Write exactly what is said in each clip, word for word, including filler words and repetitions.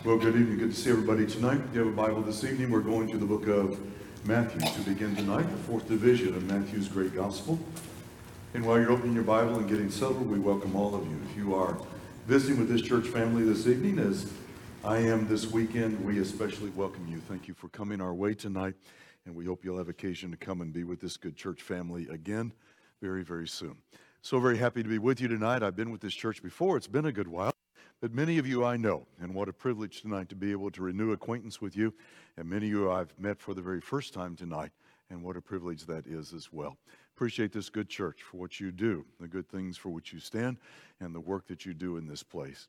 Well, good evening. Good to see everybody tonight. If you have a Bible this evening, we're going to the book of Matthew to begin tonight, the fourth division of Matthew's great gospel. And while you're opening your Bible and getting settled, we welcome all of you. If you are visiting with this church family this evening, as I am this weekend, we especially welcome you. Thank you for coming our way tonight, and we hope you'll have occasion to come and be with this good church family again very, very soon. So very happy to be with you tonight. I've been with this church before. It's been a good while. But many of you I know, and what a privilege tonight to be able to renew acquaintance with you. And many of you I've met for the very first time tonight, and what a privilege that is as well. Appreciate this good church for what you do, the good things for which you stand, and the work that you do in this place.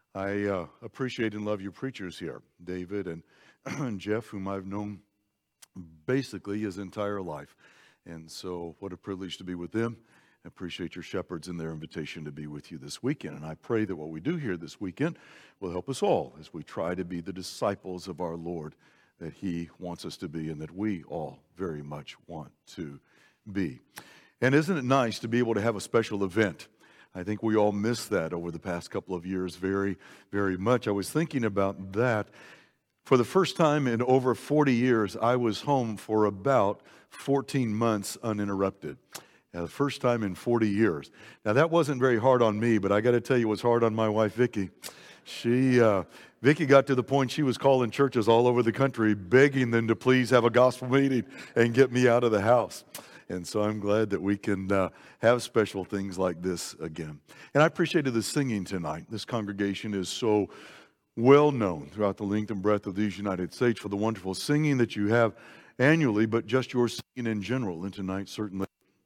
I uh, appreciate and love your preachers here, David and, and Jeff, whom I've known basically his entire life. And so what a privilege to be with them. I appreciate your shepherds and their invitation to be with you this weekend. And I pray that what we do here this weekend will help us all as we try to be the disciples of our Lord that He wants us to be and that we all very much want to be. And isn't it nice to be able to have a special event? I think we all missed that over the past couple of years very, very much. I was thinking about that. For the first time in over forty years, I was home for about fourteen months uninterrupted. Now, the first time in forty years. Now, that wasn't very hard on me, but I got to tell you, it was hard on my wife, Vicki. She, uh, Vicki got to the point she was calling churches all over the country, begging them to please have a gospel meeting and get me out of the house. And so I'm glad that we can uh, have special things like this again. And I appreciated the singing tonight. This congregation is so well known throughout the length and breadth of these United States for the wonderful singing that you have annually, but just your singing in general. And tonight certainly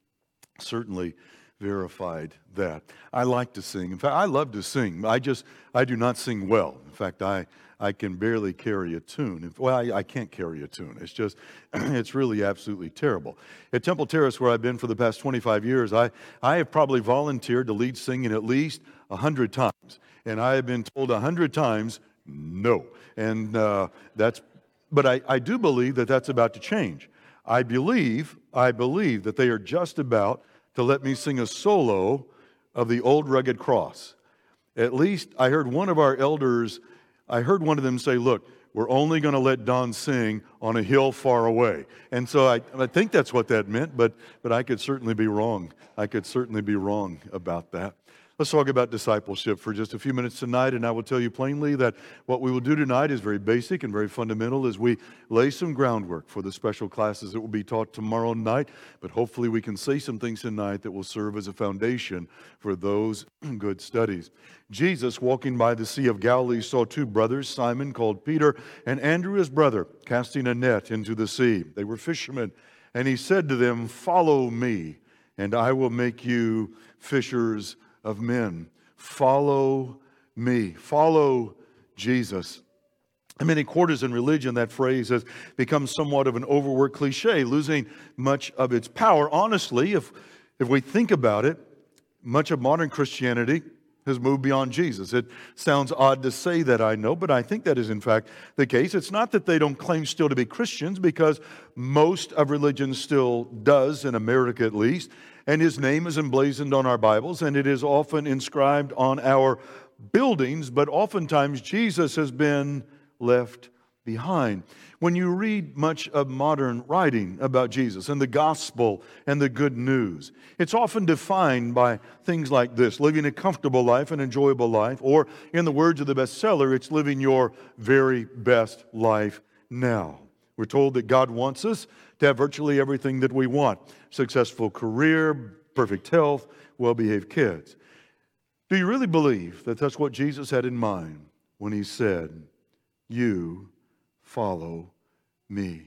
certainly verified that. I like to sing. In fact, I love to sing. I just, I do not sing well. In fact, I, I can barely carry a tune. Well, I, I can't carry a tune. It's just, it's really absolutely terrible. At Temple Terrace, where I've been for the past twenty-five years, I, I have probably volunteered to lead singing at least a hundred times. And I have been told a hundred times, no. And uh, that's, but I, I do believe that that's about to change. I believe, I believe that they are just about to let me sing a solo of the Old Rugged Cross. At least I heard one of our elders, I heard one of them say, look, we're only going to let Don sing on a hill far away. And so I, I think that's what that meant, but, but I could certainly be wrong. I could certainly be wrong about that. Let's talk about discipleship for just a few minutes tonight, and I will tell you plainly that what we will do tonight is very basic and very fundamental as we lay some groundwork for the special classes that will be taught tomorrow night, but hopefully we can say some things tonight that will serve as a foundation for those good studies. Jesus, walking by the Sea of Galilee, saw two brothers, Simon called Peter and Andrew his brother, casting a net into the sea. They were fishermen, and he said to them, "Follow me, and I will make you fishers of men." Follow me. Follow Jesus. In many quarters in religion, that phrase has become somewhat of an overworked cliche, losing much of its power. Honestly, if, if we think about it, much of modern Christianity has moved beyond Jesus. It sounds odd to say that, I know, but I think that is in fact the case. It's not that they don't claim still to be Christians, because most of religion still does, in America at least, and His name is emblazoned on our Bibles, and it is often inscribed on our buildings, but oftentimes Jesus has been left behind. When you read much of modern writing about Jesus and the gospel and the good news, it's often defined by things like this: living a comfortable life, an enjoyable life, or in the words of the bestseller, it's living your very best life now. We're told that God wants us to have virtually everything that we want: successful career, perfect health, well-behaved kids. Do you really believe that that's what Jesus had in mind when He said, "You follow me"?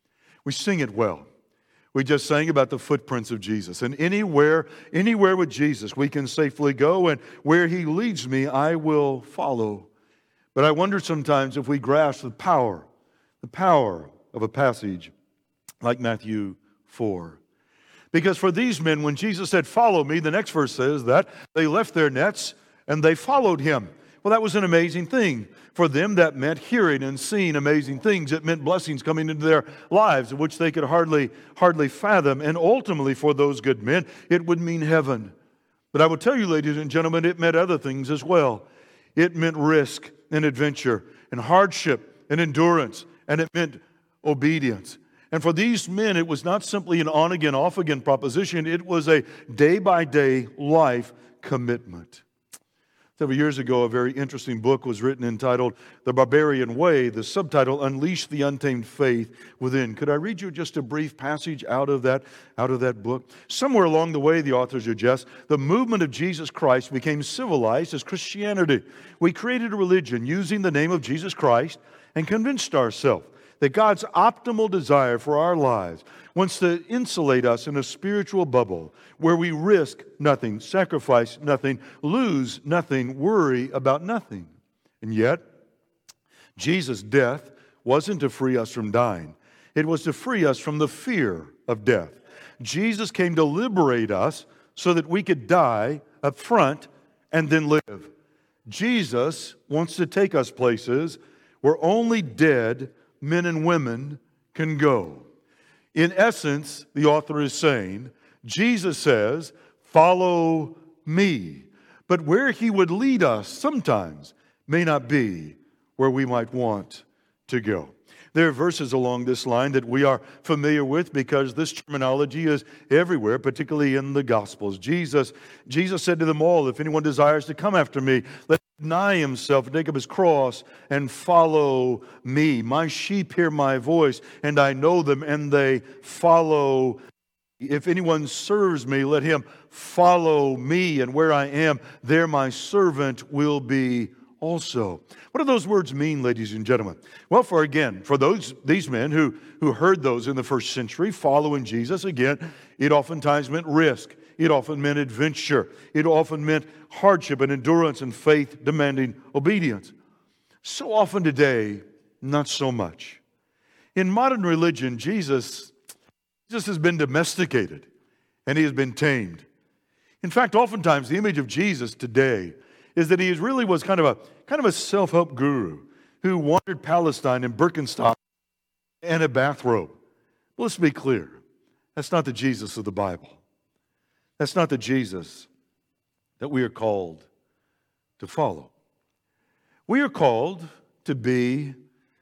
We sing it well. We just sang about the footprints of Jesus. And anywhere, anywhere with Jesus, we can safely go, and where He leads me, I will follow. But I wonder sometimes if we grasp the power, the power of a passage like Matthew four. Because for these men, when Jesus said, "Follow me," the next verse says that they left their nets and they followed Him. Well, that was an amazing thing. For them, that meant hearing and seeing amazing things. It meant blessings coming into their lives, which they could hardly, hardly fathom. And ultimately, for those good men, it would mean heaven. But I will tell you, ladies and gentlemen, it meant other things as well. It meant risk and adventure. and hardship and endurance, and it meant obedience. And for these men, it was not simply an on-again, off-again proposition. It was a day-by-day life commitment. Several years ago, a very interesting book was written entitled The Barbarian Way, the subtitle, Unleash the Untamed Faith Within. Could I read you just a brief passage out of that, out of that book? Somewhere along the way, the author suggests, the movement of Jesus Christ became civilized as Christianity. We created a religion using the name of Jesus Christ and convinced ourselves that God's optimal desire for our lives wants to insulate us in a spiritual bubble where we risk nothing, sacrifice nothing, lose nothing, worry about nothing. And yet, Jesus' death wasn't to free us from dying. It was to free us from the fear of death. Jesus came to liberate us so that we could die up front and then live. Jesus wants to take us places where only dead men and women can go. In essence, the author is saying, Jesus says, follow me. But where he would lead us sometimes may not be where we might want to go. There are verses along this line that we are familiar with because this terminology is everywhere, particularly in the Gospels. Jesus, Jesus said to them all, if anyone desires to come after me, let him deny himself, take up his cross, and follow me. My sheep hear my voice, and I know them, and they follow me. If anyone serves me, let him follow me, and where I am, there my servant will be also. What do those words mean, ladies and gentlemen? Well, for again, for those these men who, who heard those in the first century, following Jesus, again, it oftentimes meant risk. It often meant adventure. It often meant hardship and endurance and faith demanding obedience. So often today, not so much. In modern religion, Jesus, Jesus has been domesticated and he has been tamed. In fact, oftentimes the image of Jesus today is that he really was kind of a kind of a self-help guru who wandered Palestine in Birkenstock and a bathrobe. Well, let's be clear. That's not the Jesus of the Bible. That's not the Jesus that we are called to follow. We are called to be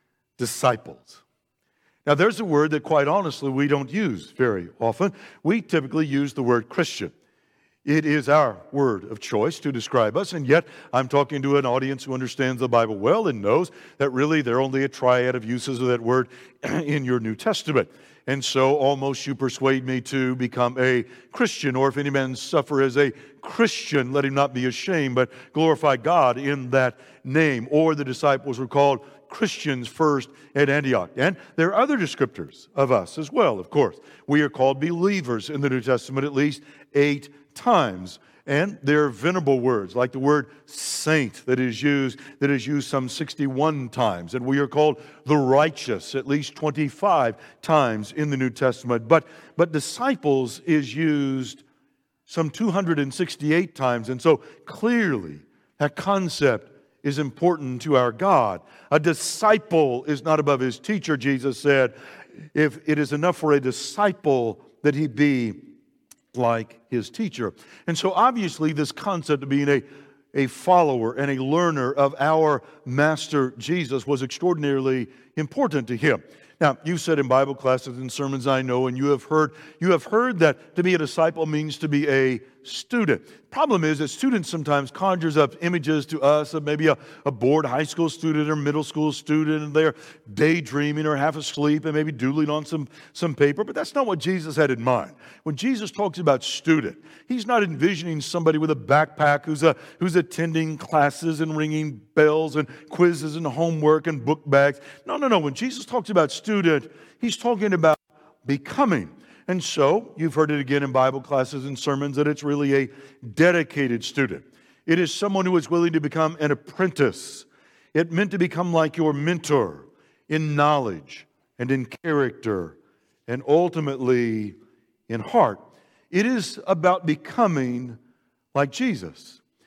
disciples. Now, there's a word that quite honestly we don't use very often. We typically use the word Christian. It is our word of choice to describe us, and yet I'm talking to an audience who understands the Bible well and knows that really there are only a triad of uses of that word in your New Testament. And so almost you persuade me to become a Christian, or if any man suffer as a Christian, let him not be ashamed, but glorify God in that name. Or the disciples were called Christians first at Antioch. And there are other descriptors of us as well, of course. We are called believers in the New Testament at least eight times. And there are venerable words like the word saint that is used that is used some sixty-one times. And we are called the righteous at least twenty-five times in the New Testament. But, but disciples is used some two hundred sixty-eight times. And so clearly that concept is important to our God. A disciple is not above his teacher, Jesus said. If it is enough for a disciple that he be like his teacher. And so obviously this concept of being a, a follower and a learner of our Master Jesus was extraordinarily important to him. Now, you've said in Bible classes and sermons I know, and you have heard you have heard that to be a disciple means to be a student. Problem is that students sometimes conjures up images to us of maybe a, a bored high school student or middle school student, and they're daydreaming or half asleep and maybe doodling on some, some paper, but that's not what Jesus had in mind. When Jesus talks about student, he's not envisioning somebody with a backpack who's, a, who's attending classes and ringing bells and quizzes and homework and book bags. No, no, no. When Jesus talks about student, he's talking about becoming. And so, you've heard it again in Bible classes and sermons that it's really a dedicated student. It is someone who is willing to become an apprentice. It meant to become like your mentor in knowledge and in character and ultimately in heart. It is about becoming like Jesus.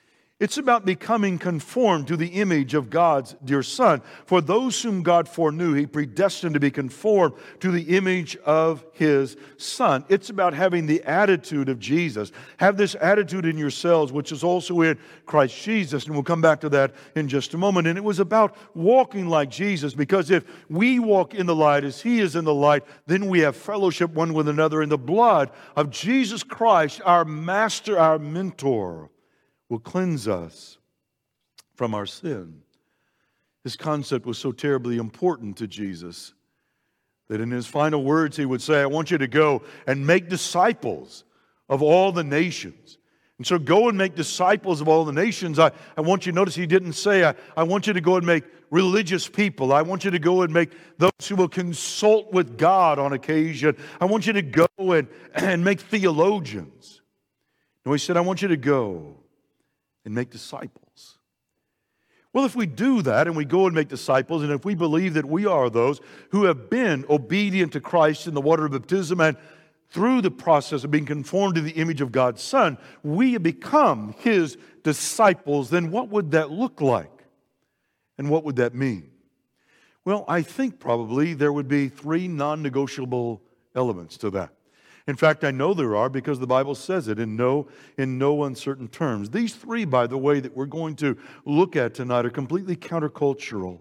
It's about becoming conformed to the image of God's dear Son. For those whom God foreknew, He predestined to be conformed to the image of His Son. It's about having the attitude of Jesus. Have this attitude in yourselves, which is also in Christ Jesus. And we'll come back to that in just a moment. And it was about walking like Jesus, because if we walk in the light as He is in the light, then we have fellowship one with another, in the blood of Jesus Christ, our Master, our Mentor, will cleanse us from our sin. This concept was so terribly important to Jesus that in His final words He would say, I want you to go and make disciples of all the nations. And so go and make disciples of all the nations. I, I want you to notice He didn't say, I, I want you to go and make religious people. I want you to go and make those who will consult with God on occasion. I want you to go and, and make theologians. No, He said, I want you to go and make disciples. Well, if we do that and we go and make disciples, and if we believe that we are those who have been obedient to Christ in the water of baptism and through the process of being conformed to the image of God's Son, we have become His disciples, then what would that look like? And what would that mean? Well, I think probably there would be three non-negotiable elements to that. In fact, I know there are, because the Bible says it in no, in no uncertain terms. These three, by the way, that we're going to look at tonight are completely countercultural.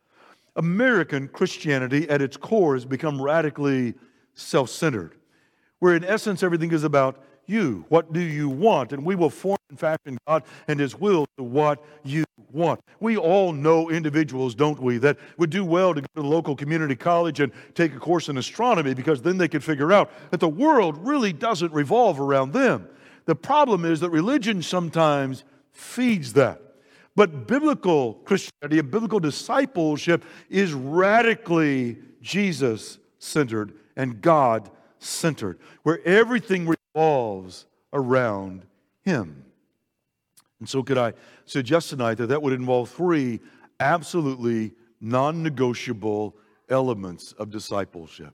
American Christianity at its core has become radically self-centered, where in essence everything is about you. What do you want? And we will form and fashion God and His will to what you want. We all know individuals, don't we, that would do well to go to the local community college and take a course in astronomy, because then they could figure out that the world really doesn't revolve around them. The problem is that religion sometimes feeds that. But biblical Christianity and biblical discipleship is radically Jesus-centered and God-centered, where everything revolves around Him. And so could I suggest tonight that that would involve three absolutely non-negotiable elements of discipleship.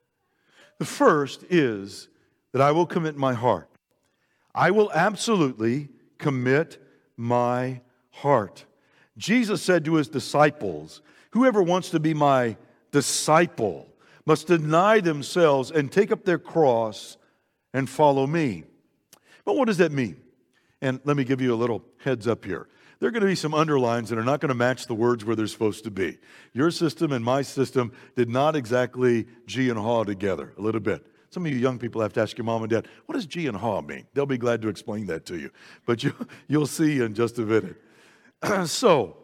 The first is that I will commit my heart. I will absolutely commit my heart. Jesus said to His disciples, whoever wants to be my disciple must deny themselves and take up their cross and follow me. But what does that mean? And let me give you a little heads up here. There are going to be some underlines that are not going to match the words where they're supposed to be. Your system and my system did not exactly G and haw together a little bit. Some of you young people have to ask your mom and dad, what does G and haw mean? They'll be glad to explain that to you. But you, you'll see in just a minute. So,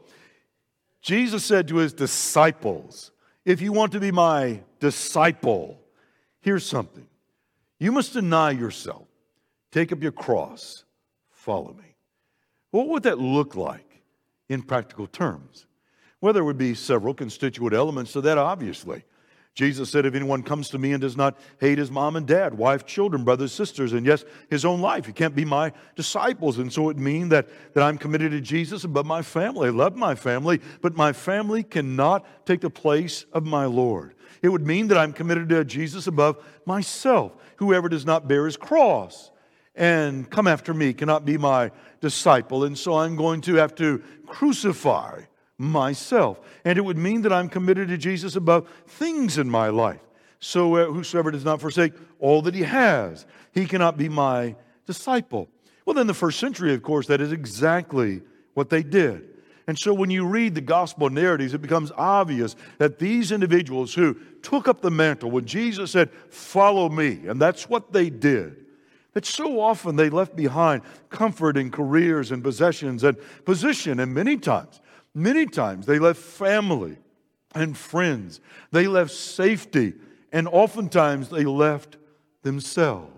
Jesus said to His disciples, if you want to be my disciple, here's something. You must deny yourself. Take up your cross. Follow me. What would that look like in practical terms? Well, there would be several constituent elements to that, obviously. Jesus said, if anyone comes to me and does not hate his mom and dad, wife, children, brothers, sisters, and yes, his own life, he can't be my disciples. And so it would mean that, that I'm committed to Jesus above my family. I love my family, but my family cannot take the place of my Lord. It would mean that I'm committed to Jesus above myself. Whoever does not bear his cross and come after me cannot be my disciple. And so I'm going to have to crucify myself. And it would mean that I'm committed to Jesus above things in my life. So uh, whosoever does not forsake all that he has, he cannot be my disciple. Well, then the first century, of course, that is exactly what they did. And so when you read the gospel narratives, it becomes obvious that these individuals who took up the mantle, when Jesus said, follow me, and that's what they did, that so often they left behind comfort and careers and possessions and position, and many times, many times they left family and friends. They left safety, and oftentimes they left themselves.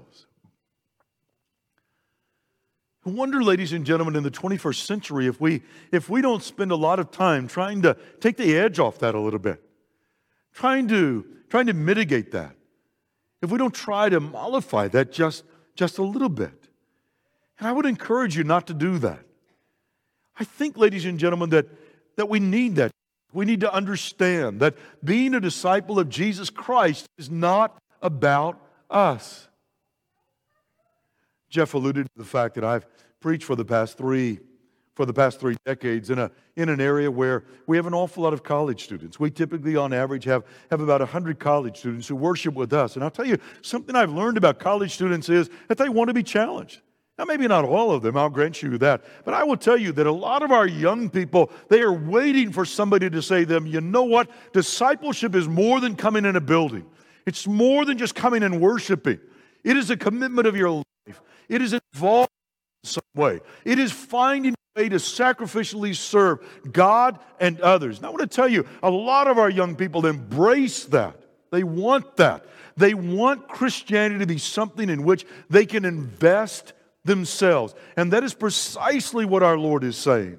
I wonder, ladies and gentlemen, in the twenty-first century, if we, if we don't spend a lot of time trying to take the edge off that a little bit, trying to, trying to mitigate that, if we don't try to mollify that just, just a little bit. And I would encourage you not to do that. I think, ladies and gentlemen, that, that we need that. We need to understand that being a disciple of Jesus Christ is not about us. Jeff alluded to the fact that I've preached for the past three, for for the past three decades in, a, in an area where we have an awful lot of college students. We typically, on average, have, have about one hundred college students who worship with us. And I'll tell you, something I've learned about college students is that they want to be challenged. Now, maybe not all of them, I'll grant you that. But I will tell you that a lot of our young people, they are waiting for somebody to say to them, you know what? Discipleship is more than coming in a building. It's more than just coming and worshiping. It is a commitment of your life. It is involved in some way. It is finding a way to sacrificially serve God and others. Now, I want to tell you, a lot of our young people embrace that. They want that. They want Christianity to be something in which they can invest themselves. And that is precisely what our Lord is saying.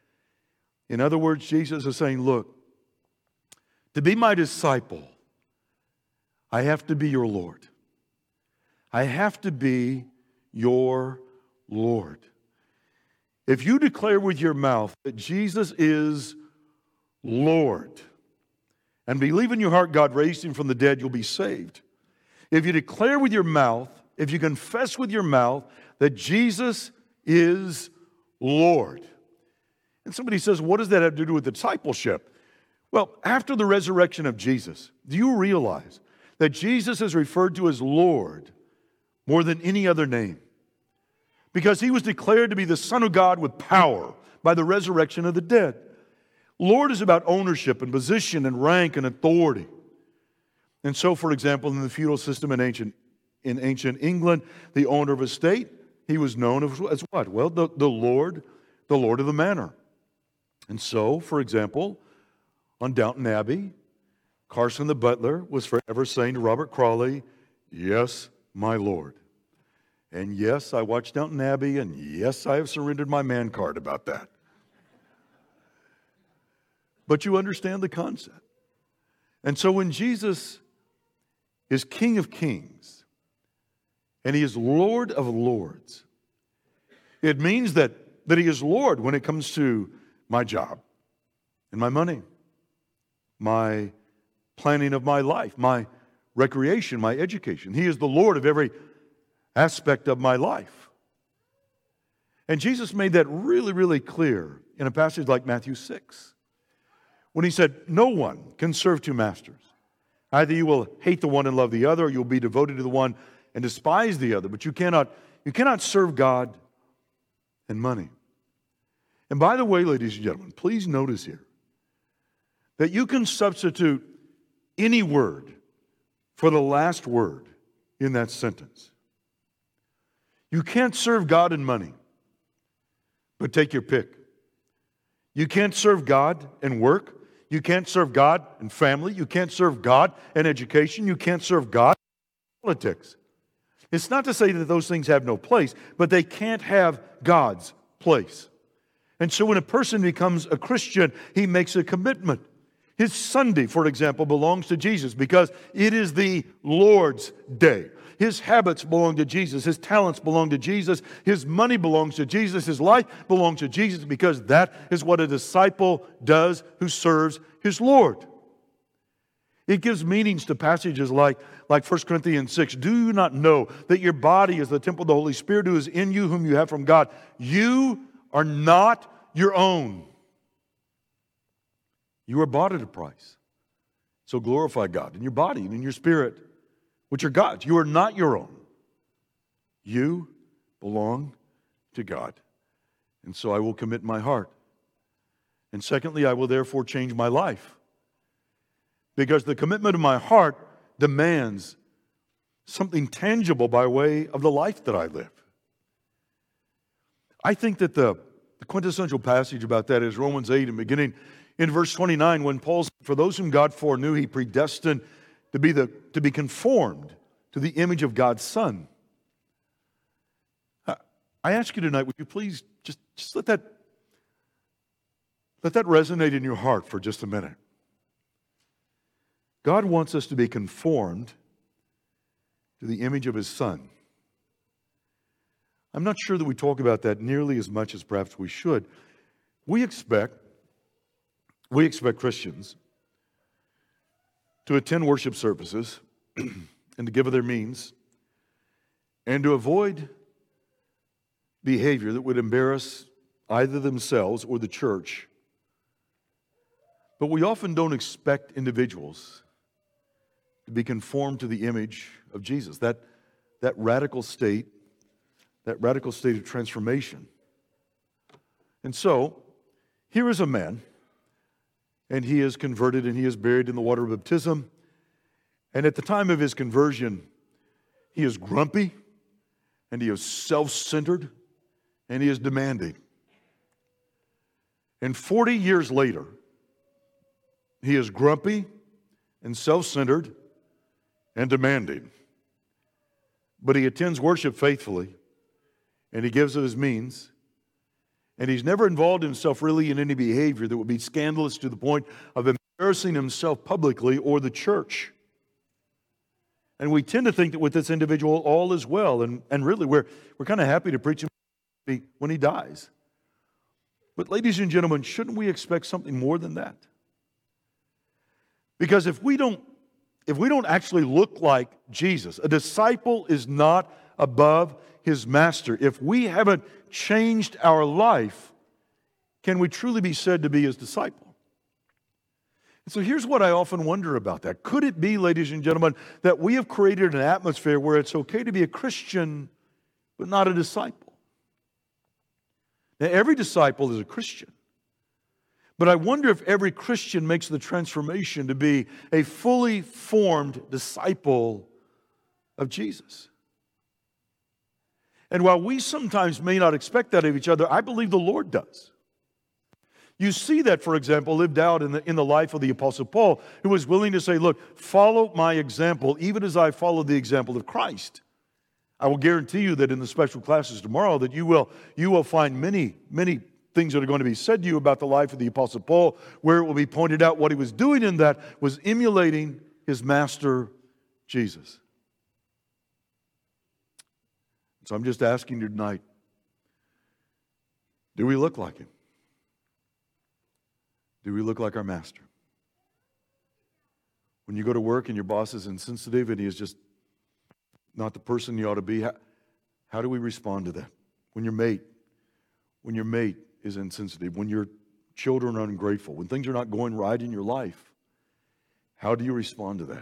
In other words, Jesus is saying, look, to be my disciple, I have to be your Lord. I have to be your Lord. If you declare with your mouth that Jesus is Lord and believe in your heart God raised him from the dead, you'll be saved. If you declare with your mouth, if you confess with your mouth that Jesus is Lord. And somebody says, what does that have to do with discipleship? Well, after the resurrection of Jesus, do you realize that Jesus is referred to as Lord more than any other name? Because he was declared to be the Son of God with power by the resurrection of the dead. Lord is about ownership and position and rank and authority. And so, for example, in the feudal system in ancient, in ancient England, the owner of a state, he was known as what? Well, the, the Lord, the Lord of the manor. And so, for example, on Downton Abbey, Carson the butler was forever saying to Robert Crawley, yes, my Lord. And yes, I watched Downton Abbey, and yes, I have surrendered my man card about that. But you understand the concept. And so when Jesus is King of Kings, and he is Lord of Lords, it means that, that he is Lord when it comes to my job and my money, my planning of my life, my recreation, my education. He is the Lord of every aspect of my life. And Jesus made that really, really clear in a passage like Matthew six, when he said, no one can serve two masters. Either you will hate the one and love the other, or you'll be devoted to the one and despise the other. But you cannot, you cannot serve God and money. And by the way, ladies and gentlemen, please notice here that you can substitute any word for the last word in that sentence. You can't serve God and money, but take your pick. You can't serve God and work. You can't serve God and family. You can't serve God and education. You can't serve God and politics. It's not to say that those things have no place, but they can't have God's place. And so when a person becomes a Christian, he makes a commitment. His Sunday, for example, belongs to Jesus because it is the Lord's day. His habits belong to Jesus. His talents belong to Jesus. His money belongs to Jesus. His life belongs to Jesus because that is what a disciple does who serves his Lord. It gives meanings to passages like, like First Corinthians six. Do you not know that your body is the temple of the Holy Spirit who is in you, whom you have from God? You are not your own. You are bought at a price. So glorify God in your body and in your spirit, which are God's. You are not your own. You belong to God. And so I will commit my heart. And secondly, I will therefore change my life. Because the commitment of my heart demands something tangible by way of the life that I live. I think that the, the quintessential passage about that is Romans eight, and beginning in verse twenty-nine, when Paul said, for those whom God foreknew, he predestined to be, the, to be conformed to the image of God's Son. I ask you tonight, would you please just, just let that, let that resonate in your heart for just a minute. God wants us to be conformed to the image of His Son. I'm not sure that we talk about that nearly as much as perhaps we should. We expect, we expect Christians to attend worship services and to give of their means and to avoid behavior that would embarrass either themselves or the church. But we often don't expect individuals to be conformed to the image of Jesus, that, that radical state, that radical state of transformation. And so, here is a man, and he is converted and he is buried in the water of baptism. And at the time of his conversion, he is grumpy, and he is self-centered, and he is demanding. And forty years later, he is grumpy and self-centered and demanding. But he attends worship faithfully, and he gives of his means, and he's never involved himself really in any behavior that would be scandalous to the point of embarrassing himself publicly or the church. And we tend to think that with this individual all is well, and, and really we're, we're kind of happy to preach him when he dies. But ladies and gentlemen, shouldn't we expect something more than that? Because if we don't, if we don't actually look like Jesus, a disciple is not above his master. If we haven't changed our life, can we truly be said to be his disciple? And so here's what I often wonder about that. Could it be, ladies and gentlemen, that we have created an atmosphere where it's okay to be a Christian, but not a disciple? Now, every disciple is a Christian. But I wonder if every Christian makes the transformation to be a fully formed disciple of Jesus. And while we sometimes may not expect that of each other, I believe the Lord does. You see that, for example, lived out in the, in the life of the Apostle Paul, who was willing to say, look, follow my example, even as I followed the example of Christ. I will guarantee you that in the special classes tomorrow that you will, you will find many, many things that are going to be said to you about the life of the Apostle Paul, where it will be pointed out what he was doing in that was emulating his master, Jesus. So I'm just asking you tonight, do we look like him? Do we look like our master? When you go to work and your boss is insensitive and he is just not the person you ought to be, how, how do we respond to that? When your mate, when your mate is insensitive, when your children are ungrateful, when things are not going right in your life, how do you respond to that?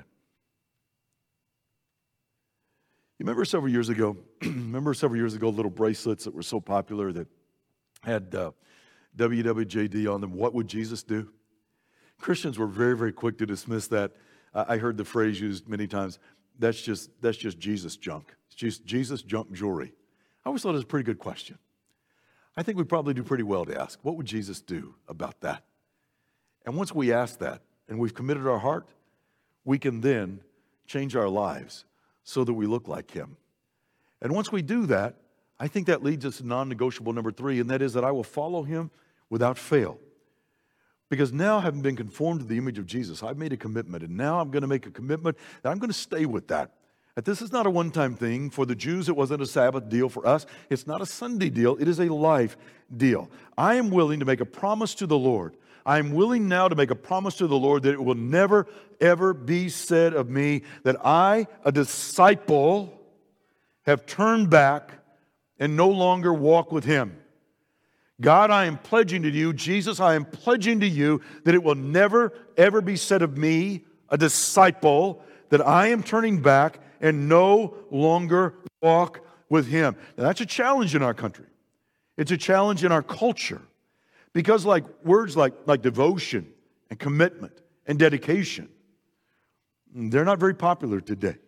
You remember several years ago, remember several years ago, little bracelets that were so popular that had uh, W W J D on them, what would Jesus do? Christians were very, very quick to dismiss that. Uh, I heard the phrase used many times, that's just, that's just Jesus junk. It's just Jesus junk jewelry. I always thought it was a pretty good question. I think we probably do pretty well to ask, what would Jesus do about that? And once we ask that, and we've committed our heart, we can then change our lives so that we look like him. And once we do that, I think that leads us to non-negotiable number three, and that is that I will follow him without fail. Because now, having been conformed to the image of Jesus, I've made a commitment, and now I'm going to make a commitment that I'm going to stay with that. That this is not a one-time thing. For the Jews, it wasn't a Sabbath deal. For us, it's not a Sunday deal. It is a life deal. I am willing to make a promise to the Lord. I am willing now to make a promise to the Lord that it will never, ever be said of me that I, a disciple, have turned back and no longer walk with him. God, I am pledging to you, Jesus, I am pledging to you that it will never, ever be said of me, a disciple, that I am turning back and no longer walk with him. Now, that's a challenge in our country. It's a challenge in our culture. Because like words like, like devotion and commitment and dedication, they're not very popular today.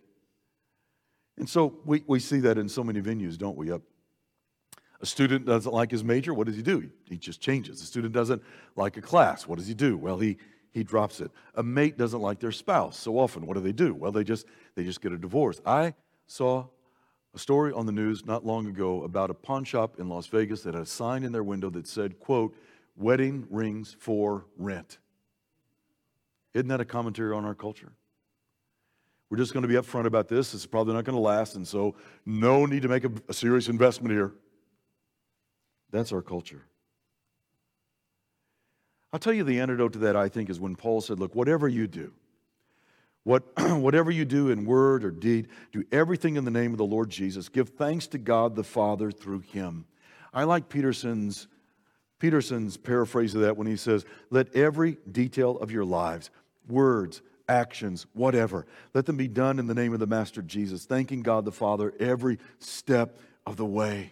And so we, we see that in so many venues, don't we? A student doesn't like his major, what does he do? He, he just changes. A student doesn't like a class, what does he do? Well, he he drops it. A mate doesn't like their spouse. So often, what do they do? Well, they just they just get a divorce. I saw a story on the news not long ago about a pawn shop in Las Vegas that had a sign in their window that said, quote, wedding rings for rent. Isn't that a commentary on our culture? We're just going to be upfront about this. It's probably not going to last, and so no need to make a, a serious investment here. That's our culture. I'll tell you the antidote to that, I think, is when Paul said, look, whatever you do, what, whatever you do in word or deed, do everything in the name of the Lord Jesus. Give thanks to God the Father through him. I like Peterson's Peterson's paraphrase of that when he says, let every detail of your lives, words, actions, whatever, let them be done in the name of the Master Jesus, thanking God the Father every step of the way.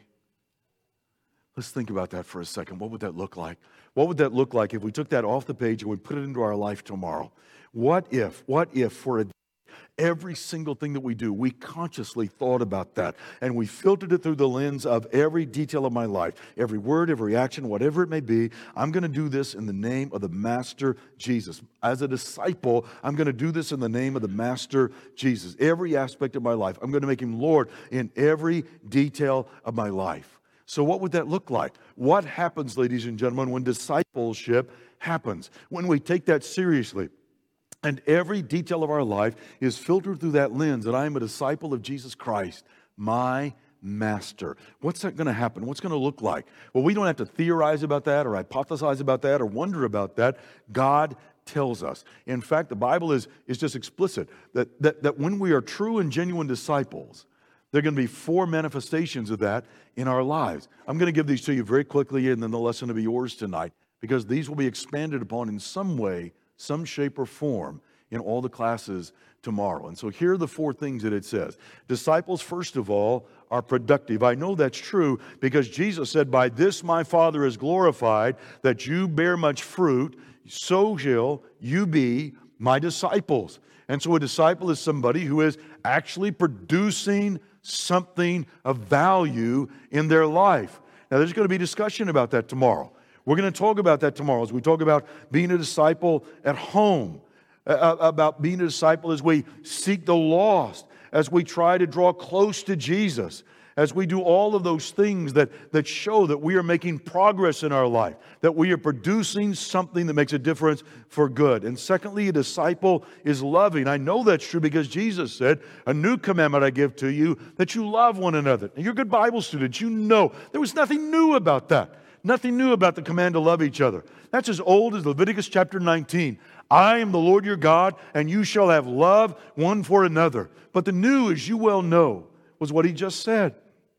Let's think about that for a second. What would that look like? What would that look like if we took that off the page and we put it into our life tomorrow? What if, what if for a day, every single thing that we do, we consciously thought about that and we filtered it through the lens of every detail of my life, every word, every action, whatever it may be. I'm going to do this in the name of the Master Jesus. As a disciple, I'm going to do this in the name of the Master Jesus. Every aspect of my life, I'm going to make Him Lord in every detail of my life. So what would that look like? What happens, ladies and gentlemen, when discipleship happens? When we take that seriously, and every detail of our life is filtered through that lens that I am a disciple of Jesus Christ, my Master. What's that going to happen? What's going to look like? Well, we don't have to theorize about that or hypothesize about that or wonder about that. God tells us. In fact, the Bible is, is just explicit that, that, that when we are true and genuine disciples, there are going to be four manifestations of that in our lives. I'm going to give these to you very quickly, and then the lesson will be yours tonight, because these will be expanded upon in some way, some shape or form in all the classes tomorrow. And so here are the four things that it says. Disciples, first of all, are productive. I know that's true because Jesus said, by this my Father is glorified, that you bear much fruit, so shall you be my disciples. And so a disciple is somebody who is actually producing something of value in their life. Now, there's going to be discussion about that tomorrow. We're going to talk about that tomorrow as we talk about being a disciple at home, uh, about being a disciple as we seek the lost, as we try to draw close to Jesus, as we do all of those things that, that show that we are making progress in our life, that we are producing something that makes a difference for good. And secondly, a disciple is loving. I know that's true because Jesus said, a new commandment I give to you, that you love one another. And you're good Bible students. You know there was nothing new about that. Nothing new about the command to love each other. That's as old as Leviticus chapter nineteen. I am the Lord your God, and you shall have love one for another. But the new, as you well know, was what He just said.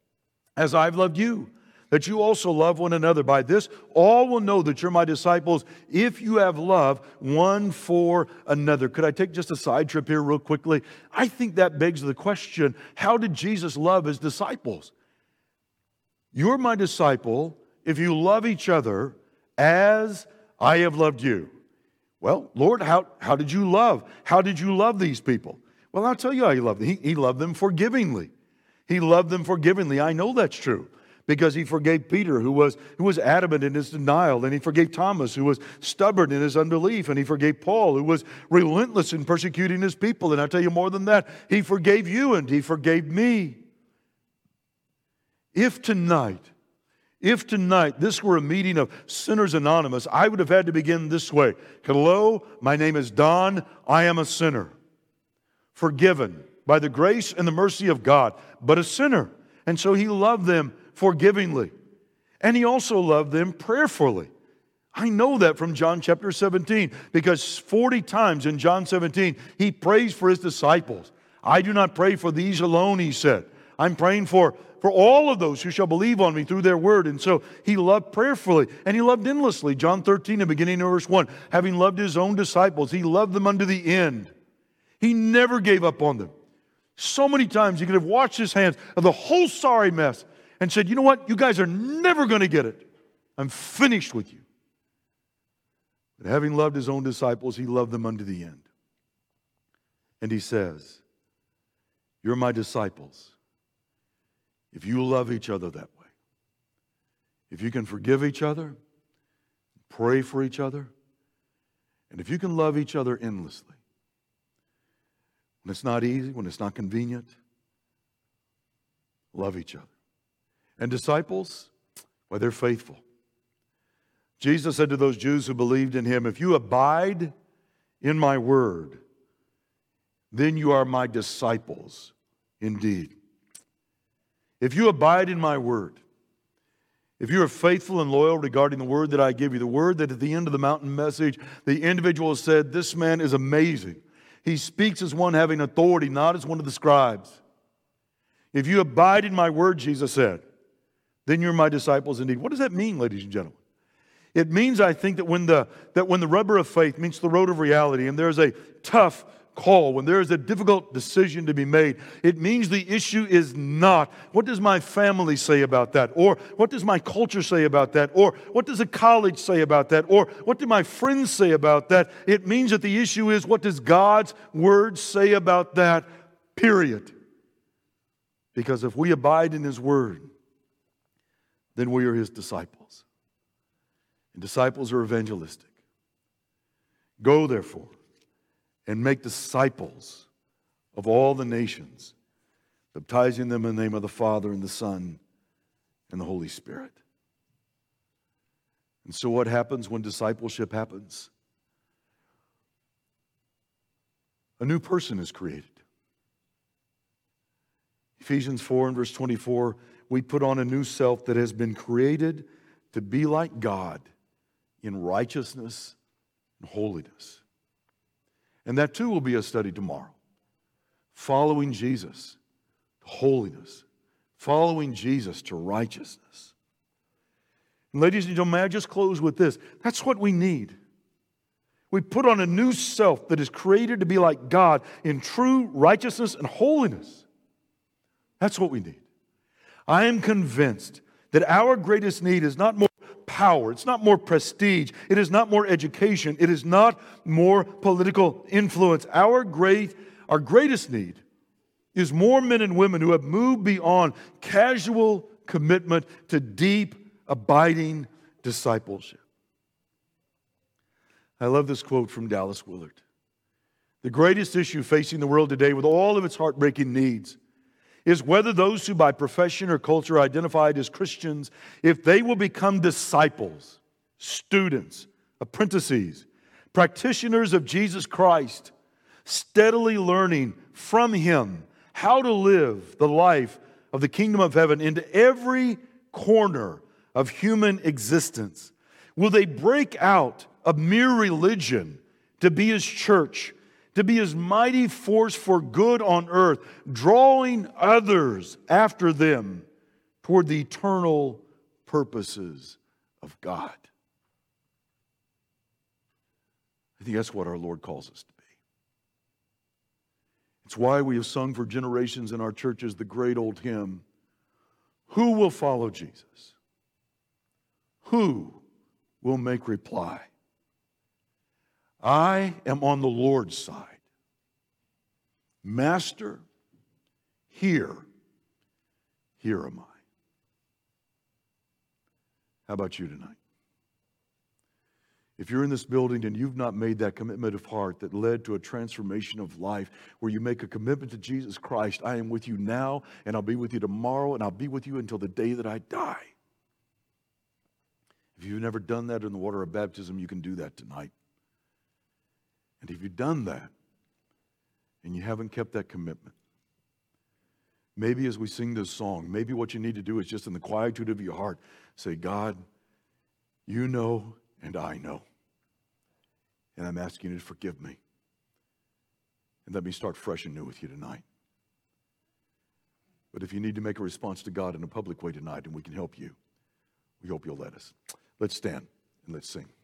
As I've loved you, that you also love one another. By this, all will know that you're my disciples if you have love one for another. Could I take just a side trip here real quickly? I think that begs the question, how did Jesus love His disciples? You're my disciple if you love each other as I have loved you. Well, Lord, how, how did you love? How did you love these people? Well, I'll tell you how He loved them. He, he loved them forgivingly. He loved them forgivingly. I know that's true because He forgave Peter, who was, who was adamant in his denial, and He forgave Thomas, who was stubborn in his unbelief, and He forgave Paul, who was relentless in persecuting his people. And I'll tell you more than that, He forgave you and He forgave me. If tonight, if tonight this were a meeting of Sinners Anonymous, I would have had to begin this way. Hello, my name is Don. I am a sinner, forgiven by the grace and the mercy of God, but a sinner. And so He loved them forgivingly. And He also loved them prayerfully. I know that from John chapter seventeen, because forty times in John seventeen, He prays for His disciples. I do not pray for these alone, He said. I'm praying for, for all of those who shall believe on me through their word. And so He loved prayerfully, and He loved endlessly. John thirteen, and beginning of verse one, having loved His own disciples, He loved them unto the end. He never gave up on them. So many times He could have washed His hands of the whole sorry mess and said, you know what? You guys are never going to get it. I'm finished with you. But having loved His own disciples, He loved them unto the end. And He says, you're my disciples if you love each other that way. If you can forgive each other, pray for each other, and if you can love each other endlessly. When it's not easy, when it's not convenient, love each other. And disciples, well, they're faithful. Jesus said to those Jews who believed in Him, if you abide in my word, then you are my disciples indeed. If you abide in my word, if you are faithful and loyal regarding the word that I give you, the word that at the end of the mountain message, the individual said, this man is amazing. He speaks as one having authority, not as one of the scribes. If you abide in my word, Jesus said, then you're my disciples indeed. What does that mean, ladies and gentlemen? It means, I think, that when the, that when the rubber of faith meets the road of reality and there's a tough call, when there is a difficult decision to be made, it means the issue is not, what does my family say about that? Or what does my culture say about that? Or what does a college say about that? Or what do my friends say about that? It means that the issue is, what does God's Word say about that? Period. Because if we abide in His Word, then we are His disciples. And disciples are evangelistic. Go, therefore, and make disciples of all the nations, baptizing them in the name of the Father and the Son and the Holy Spirit. And so what happens when discipleship happens? A new person is created. Ephesians four and verse twenty-four, we put on a new self that has been created to be like God in righteousness and holiness. And that too will be a study tomorrow. Following Jesus to holiness. Following Jesus to righteousness. And ladies and gentlemen, may I just close with this. That's what we need. We put on a new self that is created to be like God in true righteousness and holiness. That's what we need. I am convinced that our greatest need is not more power, it's not more prestige, it is not more education, it is not more political influence. Our great, our greatest need is more men and women who have moved beyond casual commitment to deep, abiding discipleship. I love this quote from Dallas Willard. The greatest issue facing the world today, with all of its heartbreaking needs, is whether those who by profession or culture are identified as Christians, if they will become disciples, students, apprentices, practitioners of Jesus Christ, steadily learning from Him how to live the life of the kingdom of heaven into every corner of human existence. Will they break out of mere religion to be His church, to be His mighty force for good on earth, drawing others after them toward the eternal purposes of God? I think that's what our Lord calls us to be. It's why we have sung for generations in our churches the great old hymn, "Who will follow Jesus? Who will make reply? I am on the Lord's side. Master, here, here am I." How about you tonight? If you're in this building and you've not made that commitment of heart that led to a transformation of life, where you make a commitment to Jesus Christ, I am with you now, and I'll be with you tomorrow, and I'll be with you until the day that I die. If you've never done that in the water of baptism, you can do that tonight. And if you've done that, and you haven't kept that commitment, maybe as we sing this song, maybe what you need to do is just in the quietude of your heart, say, "God, you know and I know. And I'm asking you to forgive me. And let me start fresh and new with you tonight." But if you need to make a response to God in a public way tonight, and we can help you, we hope you'll let us. Let's stand and let's sing.